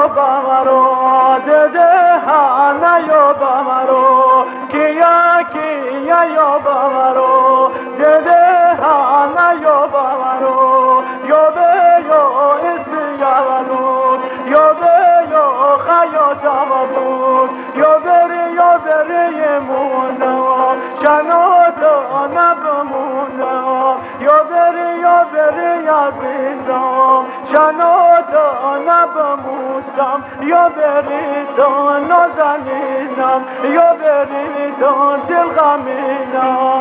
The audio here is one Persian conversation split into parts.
بامرو دده هانا یا بامرو کیا یا بامرو دده هانا یا بامرو یا به یا اسیارو یا به یا خیا جوابون یا بری مونا شنوتا نبمونا یا بری عزیزم شنوتا نبموسم یا بری تا نازنینم یا بری تا دلغمینم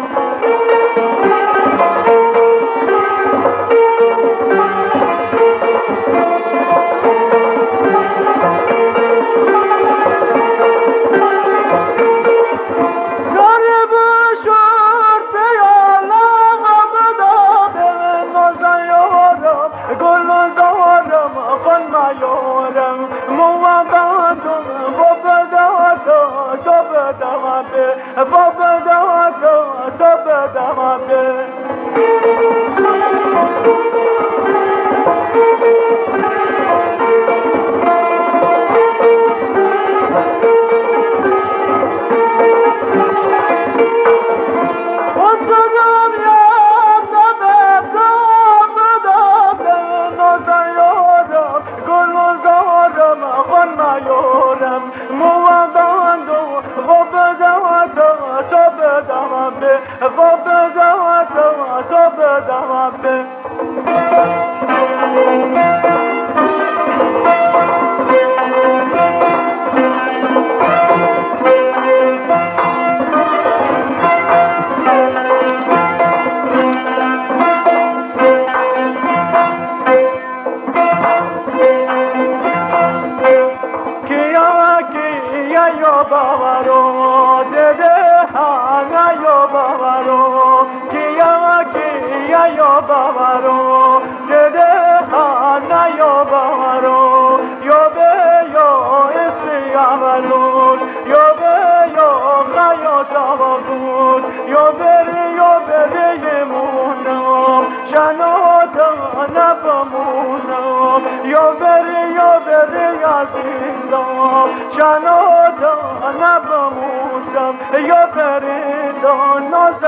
یا بریدان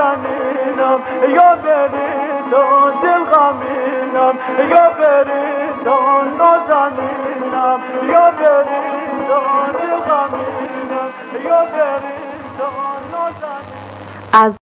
نازنینم یا بریدان دلغمینم یا بریدان نازنینم یا بریدان دلغمینم یا بریدان نازنینم.